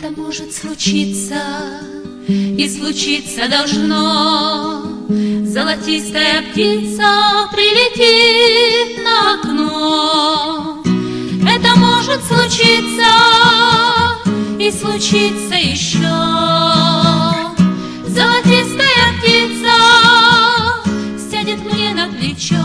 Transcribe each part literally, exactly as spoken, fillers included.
Это может случиться, и случиться должно. Золотистая птица прилетит на окно. Это может случиться, и случится еще. Золотистая птица сядет мне на плечо.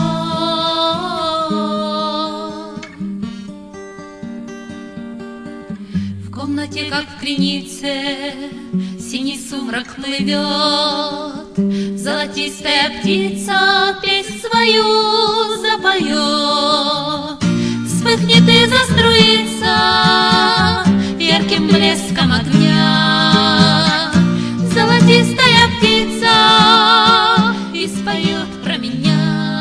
В комнате, как в кренице, синий сумрак плывет. Золотистая птица песнь свою запоет. Вспыхнет и заструится ярким блеском огня. Золотистая птица и споет про меня.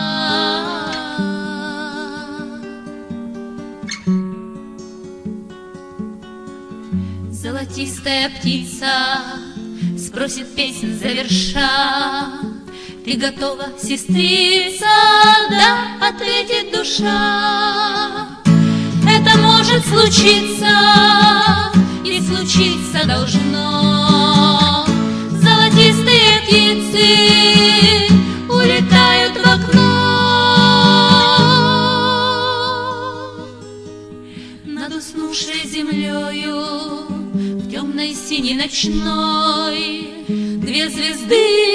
Золотистая птица спросит песнь заверша: ты готова, сестрица? Да, ответит душа. Это может случиться, и случиться должно. Золотистые птицы улетают в окно. Над уснувшей землею в темной синей ночной две звезды